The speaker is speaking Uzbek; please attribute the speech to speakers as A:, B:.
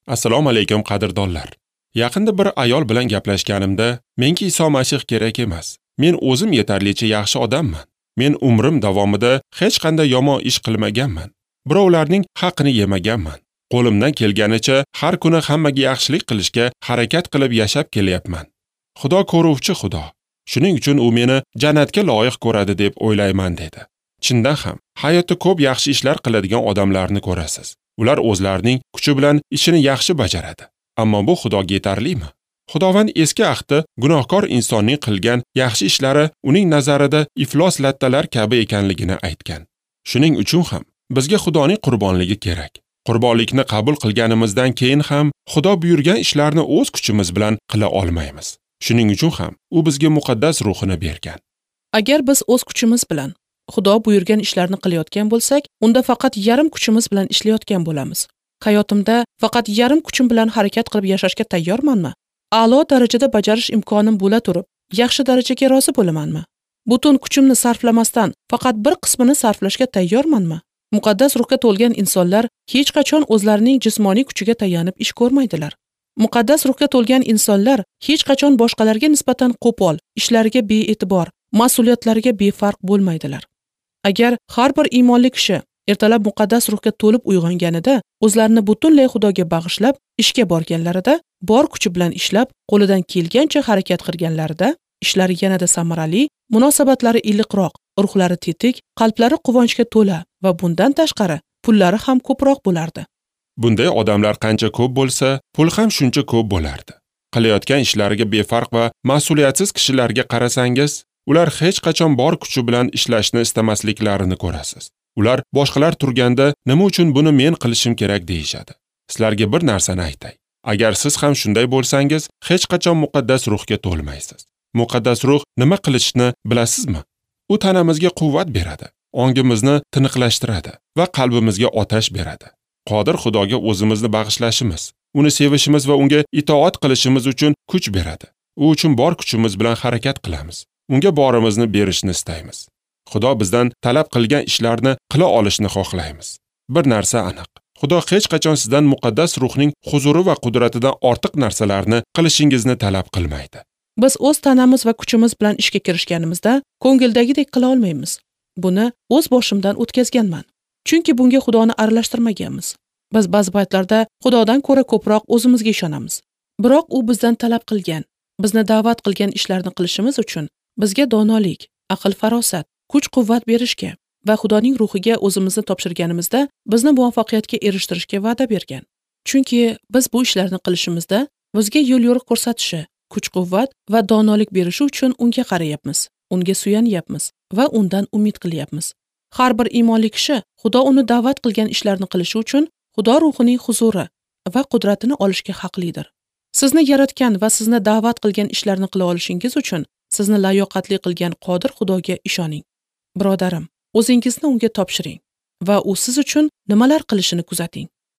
A: Assalomu alaykum qadrdonlar. Yaqinda bir ayol bilan gaplashganimda, menga Iso Masih kerak emas. Men o'zim yetarlicha yaxshi odamman. Men umrim davomida hech qanday yomon ish qilmaganman. Birovlarning haqqini yemaganman. Qo'limdan kelganicha har kuni hammaga yaxshilik qilishga harakat qilib yashab kelyapman. Xudo ko'ruvchi Xudo. Shuning uchun u meni jannatga loyiq ko'radi deb o'ylayman dedi. Chindan ham hayotda ko'p yaxshi ishlar qiladigan odamlarni ko'rasiz. Ular o'zlarining kuchi bilan ishini yaxshi bajaradi. Ammo bu Xudoga yetarlimi? Xudovand eski ahdda gunohkor insonning qilgan yaxshi ishlari uning nazarida iflos lattalar kabi ekanligini aytgan. Shuning uchun ham bizga Xudoning qurbonligi kerak. Qurbonlikni qabul qilganimizdan keyin ham Xudo buyurgan ishlarni o'z kuchimiz bilan qila olmaymiz. Shuning uchun ham u bizga muqaddas ruhini bergan.
B: Agar biz o'z kuchimiz bilan Xudo buyurgan ishlarni qilayotgan bo'lsak, unda faqat yarim kuchimiz bilan ishlayotgan bo'lamiz. Hayotimda faqat yarim kuchim bilan harakat qilib yashashga tayyormanmi? A'lo darajada bajarish imkonim bo'la turib, yaxshi darajaga rozi bo'lamanmi? Butun kuchimni sarflamasdan faqat bir qismini sarflashga tayyormanmi? Muqaddas ruhga to'lgan insonlar hech qachon o'zlarining jismoniy kuchiga tayanib ish ko'rmaydilar. Muqaddas ruhga to'lgan insonlar hech qachon boshqalarga nisbatan qo'pol, ishlariga bee'tibor, mas'uliyatlariga befarq bo'lmaydilar. Agar har bir iymonli kishi ertalab muqaddas ruhga to'lib uyg'onganida, o'zlarini butunlay Xudoga bag'ishlab, ishga borganlarida, bor kuchi bilan ishlab, qo'lidan kelgancha harakat qilganlarida, ishlari yanada samarali, munosabatlari iliqroq, ruhlari tetik, qalblari quvonchga to'la va bundan tashqari pullari ham ko'proq bo'lardi.
A: Bunday odamlar qancha ko'p bo'lsa, pul ham shuncha ko'p bo'lardi. Qilayotgan ishlariga befarq va mas'uliyatsiz kishilarga qarasangiz, ular hech qachon bor kuchi bilan ishlashni istamasliklarini ko'rasiz. Ular boshqalar turganda nima uchun buni men qilishim kerak deyishadi. Sizlarga bir narsani aytay. Agar siz ham shunday bo'lsangiz, hech qachon muqaddas ruhga to'lmaysiz. Muqaddas ruh nima qilishni bilasizmi? U tanamizga quvvat beradi, ongimizni tiniqlashtiradi va qalbimizga otash beradi. Qodir Xudoga o'zimizni bag'ishlashimiz, uni sevishimiz va unga itoat qilishimiz uchun kuch beradi. U uchun bor kuchimiz bilan harakat qilamiz. Unga borimizni berishni istaymiz. Xudo bizdan talab qilgan ishlarni qila olishni xohlaymiz. Bir narsa aniq. Xudo hech qachon sizdan muqaddas ruhning huzuri va qudratidan ortiq narsalarni qilishingizni talab qilmaydi.
B: Biz o'z tanamiz va kuchimiz bilan ishga kirishganimizda ko'ngildagidek qila olmaymiz. Buni o'z boshimdan o'tkazganman. Chunki bunga Xudoni aralashtirmaganmiz. Biz ba'zi paytlarda Xudodan ko'ra ko'proq o'zimizga ishonamiz. Biroq u bizdan talab qilgan, bizni da'vat qilgan ishlarni qilishimiz uchun bizga donolik, aql-farosat, kuch-quvvat berishga va Xudoning ruhiga o'zimizni topshirganimizda bizni muvaffaqiyatga erishtirishga va'da bergan. Chunki biz bu ishlarni qilishimizda bizga yo'l yo'riq ko'rsatishi, kuch-quvvat va donolik berishi uchun unga qarayapmiz, unga suyanyapmiz va undan umid qilyapmiz. Har bir iymonli kishi Xudo uni da'vat qilgan ishlarni qilishi uchun Xudo ruhining huzuri va qudratini olishga haqlidir. Sizni yaratgan va sizni da'vat qilgan ishlarni qila olishingiz uchun sizni layoqatli qilgan Qodir Xudoga ishoning. Birodarim, o'zingizni unga topshiring va u siz uchun nimalar qilishini kuzating.